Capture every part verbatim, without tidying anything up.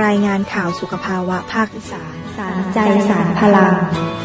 รายงานข่าวสุขภาวะภาคอีสานสารใจสารพลัง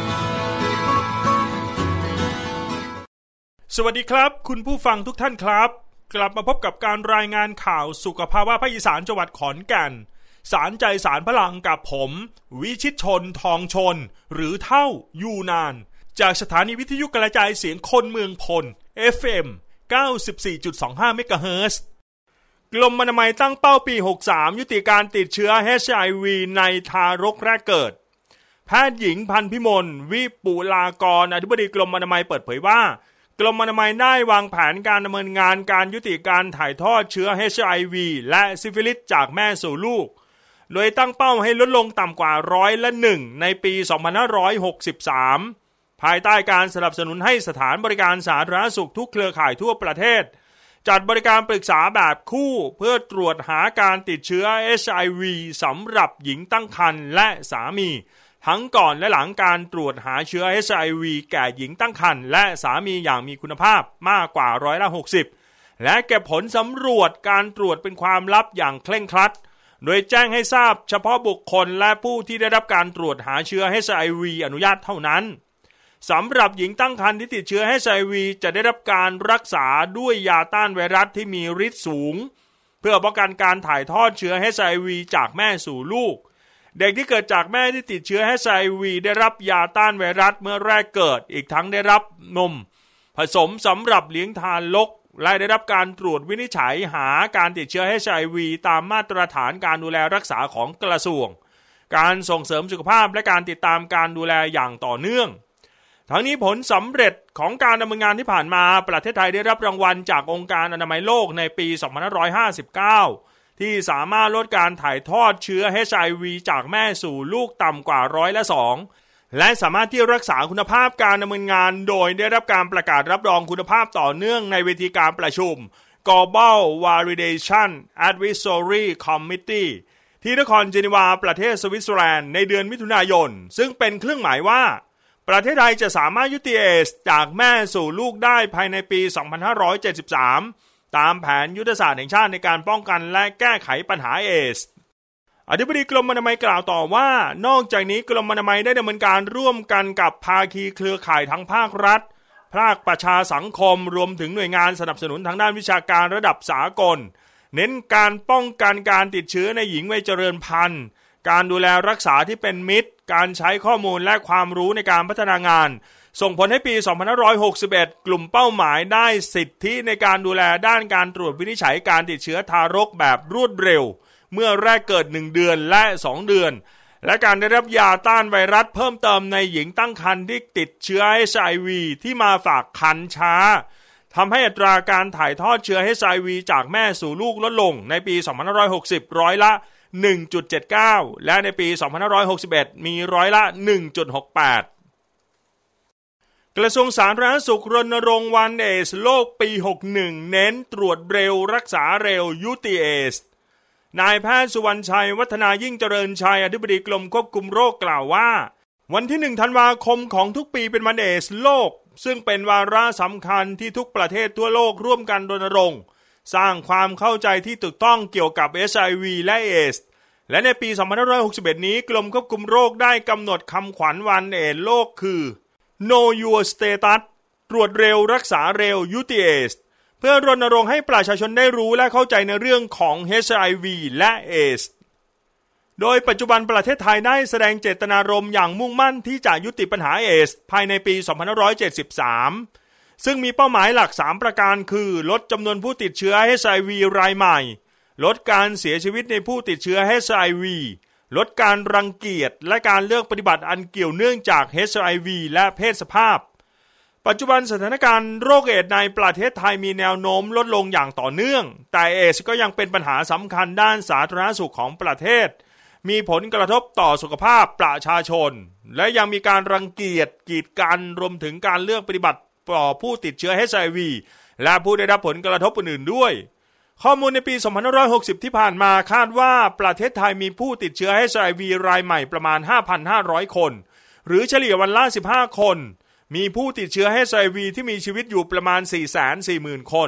สวัสดีครับคุณผู้ฟังทุกท่านครับกลับมาพบกับการรายงานข่าวสุขภาวะภาคอีสานจังหวัดขอนแก่นสารใจสารพลังกับผมวิชิตชนทองชนหรือเท่ายูนานจากสถานีวิทยุกระจายเสียงคนเมืองพล เอฟ เอ็ม เก้าสิบสี่จุดสองห้า เมกะเฮิรตซ์กรมอนามัยตั้งเป้าปีหกสิบสามยุติการติดเชื้อ เอช ไอ วี ในทารกแรกเกิดแพทย์หญิงพันพิมลวิปุลากรอธิบดีกรมอนามัยเปิดเผยว่ากรมอนามัยได้วางแผนการดำเนินงานการยุติการถ่ายทอดเชื้อ เอช ไอ วี และซิฟิลิสจากแม่สู่ลูกโดยตั้งเป้าให้ลดลงต่ำกว่าร้อยละหนึ่งในปีสองพันห้าร้อยหกสิบสามภายใต้การสนับสนุนให้สถานบริการสาธารณสุขทุกเครือข่ายทั่วประเทศจัดบริการปรึกษาแบบคู่เพื่อตรวจหาการติดเชื้อ เอช ไอ วี สำหรับหญิงตั้งครรภ์และสามีทั้งก่อนและหลังการตรวจหาเชื้อ เอช ไอ วี แก่หญิงตั้งครรภ์และสามีอย่างมีคุณภาพมากกว่าร้อยละหกสิบและเก็บผลสำรวจการตรวจเป็นความลับอย่างเคร่งครัดโดยแจ้งให้ทราบเฉพาะบุคคลและผู้ที่ได้รับการตรวจหาเชื้อ เอช ไอ วี อนุญาตเท่านั้นสำหรับหญิงตั้งครรภ์ที่ติดเชื้อ เอช ไอ วี จะได้รับการรักษาด้วยยาต้านไวรัสที่มีฤทธิ์สูงเพื่อป้องกันการถ่ายทอดเชื้อ เอช ไอ วี จากแม่สู่ลูกเด็กที่เกิดจากแม่ที่ติดเชื้อ เอช ไอ วี ได้รับยาต้านไวรัสเมื่อแรกเกิดอีกทั้งได้รับนมผสมสำหรับเลี้ยงทารกและได้รับการตรวจวินิจฉัยหาการติดเชื้อ เอช ไอ วี ตามมาตรฐานการดูแลรักษาของกระทรวงการส่งเสริมสุขภาพและการติดตามการดูแลอย่างต่อเนื่องทั้งนี้ผลสำเร็จของการดำเนินงานที่ผ่านมาประเทศไทยได้รับรางวัลจากองค์การอนามัยโลกในปีสองพันห้าร้อยห้าสิบเก้าที่สามารถลดการถ่ายทอดเชื้อ เอช ไอ วี จากแม่สู่ลูกต่ำกว่าร้อยละสองและสามารถที่รักษาคุณภาพการดำเนินงานโดยได้รับการประกาศรับรองคุณภาพต่อเนื่องในเวทีการประชุม Global Validation Advisory Committee ที่นครเจนีวาประเทศสวิตเซอร์แลนด์ในเดือนมิถุนายนซึ่งเป็นเครื่องหมายว่าประเทศไทยจะสามารถยุติเอสจากแม่สู่ลูกได้ภายในปีสองพันห้าร้อยเจ็ดสิบสามตามแผนยุทธศาสตร์แห่งชาติในการป้องกันและแก้ไขปัญหาเอสอธิบดีกรมอนามัยกล่าวต่อว่านอกจากนี้กรมอนามัยได้ดำเนินการร่วมกันกับภาคีเครือข่ายทั้งภาครัฐภาคประชาสังคมรวมถึงหน่วยงานสนับสนุนทางด้านวิชาการระดับสากลเน้นการป้องกันการติดเชื้อในหญิงวัยเจริญพันธุ์การดูแลรักษาที่เป็นมิตรการใช้ข้อมูลและความรู้ในการพัฒนางานส่งผลให้ปีสองพันห้าร้อยหกสิบเอ็ดกลุ่มเป้าหมายได้สิทธิในการดูแลด้านการตรวจวินิจฉัยการติดเชื้อทารกแบบรวดเร็วเมื่อแรกเกิดหนึ่งเดือนและสองเดือนและการได้รับยาต้านไวรัสเพิ่มเติมในหญิงตั้งครรภ์ที่ติดเชื้อ เอช ไอ วี ที่มาฝากครรภ์ช้าทำให้อัตราการถ่ายทอดเชื้อ เอช ไอ วี จากแม่สู่ลูกลดลงในปีสองพันห้าร้อยหกสิบร้อยละ หนึ่งจุดเจ็ดเก้า และในปีสองพันห้าร้อยหกสิบเอ็ดมีร้อยละ หนึ่งจุดหกแปด กระทรวงสาธารณสุขรณรงค์วันเอดส์โลกปีหกสิบเอ็ดเน้นตรวจเร็วรักษาเร็วยุติเอดส์นายแพทย์สุวรรณชัยวัฒนายิ่งเจริญชัยอธิบดีกรมควบคุมโรคกล่าวว่าวันที่หนึ่งธันวาคมของทุกปีเป็นวันเอดส์โลกซึ่งเป็นวาระสำคัญที่ทุกประเทศทั่วโลกร่วมกันรณรงค์สร้างความเข้าใจที่ถูกต้องเกี่ยวกับ เอช ไอ วี และเอดส์และในปีสองพันห้าร้อยหกสิบเอ็ดนี้กรมควบคุมโรคได้กำหนดคำขวัญวันเอดส์โลกคือ Know Your Status ตรวจเร็วรักษาเร็วยุติเอดส์เพื่อรณรงค์ให้ประชาชนได้รู้และเข้าใจในเรื่องของ เอช ไอ วี และเอดส์โดยปัจจุบันประเทศไทยได้แสดงเจตนารมณ์อย่างมุ่งมั่นที่จะยุติปัญหาเอดส์ภายในปีสองพันห้าร้อยเจ็ดสิบสามซึ่งมีเป้าหมายหลักสามประการคือลดจำนวนผู้ติดเชื้อ เอช ไอ วี รายใหม่ลดการเสียชีวิตในผู้ติดเชื้อ เอช ไอ วี ลดการรังเกียจและการเลือกปฏิบัติอันเกี่ยวเนื่องจาก เอช ไอ วี และเพศสภาพปัจจุบันสถานการณ์โรคเอดส์ในประเทศไทยมีแนวโน้มลดลงอย่างต่อเนื่องแต่เอดส์ก็ยังเป็นปัญหาสำคัญด้านสาธารณสุขของประเทศมีผลกระทบต่อสุขภาพประชาชนและยังมีการรังเกียจกีดกันรวมถึงการเลือกปฏิบัติต่อผู้ติดเชื้อ เอช ไอ วี และผู้ได้รับผลกระทบอื่นๆด้วยข้อมูลในปีสองพันห้าร้อยหกสิบที่ผ่านมาคาดว่าประเทศไทยมีผู้ติดเชื้อ เอช ไอ วี รายใหม่ประมาณ ห้าพันห้าร้อย คนหรือเฉลี่ยวันละสิบห้าคนมีผู้ติดเชื้อ เอช ไอ วี ที่มีชีวิตอยู่ประมาณ สี่แสนสี่หมื่น คน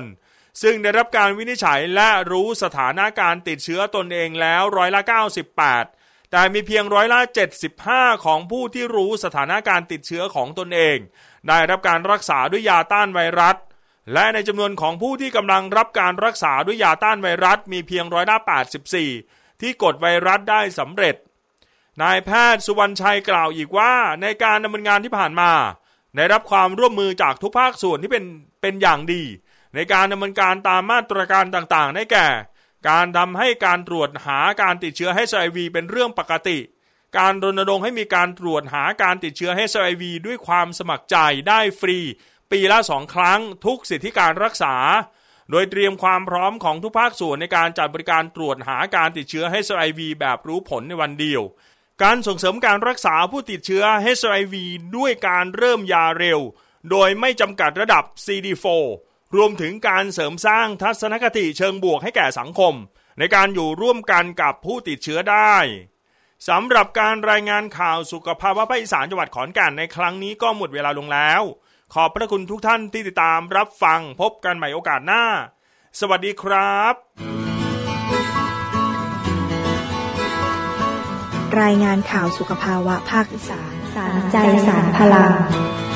ซึ่งได้รับการวินิจฉัยและรู้สถานะการติดเชื้อตนเองแล้วร้อยละเก้าสิบแปดแต่มีเพียงร้อยละเจ็ดสิบห้าของผู้ที่รู้สถานะการติดเชื้อของตนเองได้รับการรักษาด้วยยาต้านไวรัสและในจำนวนของผู้ที่กำลังรับการรักษาด้วยยาต้านไวรัสมีเพียงร้อยละแปดสิบสี่ที่กดไวรัสได้สำเร็จนายแพทย์สุวรรณชัยกล่าวอีกว่าในการดำเนินงานที่ผ่านมาได้รับความร่วมมือจากทุกภาคส่วนที่เป็นเป็นอย่างดีในการดำเนินการตามมาตรการต่างๆได้แก่การทำให้การตรวจหาการติดเชื้อ เอช ไอ วี เป็นเรื่องปกติการรณรงค์ให้มีการตรวจหาการติดเชื้อ เอช ไอ วี ด้วยความสมัครใจได้ฟรีปีละสองครั้งทุกสิทธิการรักษาโดยเตรียมความพร้อมของทุกภาคส่วนในการจัดบริการตรวจหาการติดเชื้อ เอช ไอ วี แบบรู้ผลในวันเดียวการส่งเสริมการรักษาผู้ติดเชื้อ เอช ไอ วี ด้วยการเริ่มยาเร็วโดยไม่จำกัดระดับ ซี ดี โฟร์ รวมถึงการเสริมสร้างทัศนคติเชิงบวกให้แก่สังคมในการอยู่ร่วมกันกับผู้ติดเชื้อได้สำหรับการรายงานข่าวสุขภาพภาคอีสานจังหวัดขอนแก่นในครั้งนี้ก็หมดเวลาลงแล้วขอบพระคุณทุกท่านที่ติดตามรับฟังพบกันใหม่โอกาสหน้าสวัสดีครับรายงานข่าวสุขภาวะภาคอีสานสารใจสารพลัง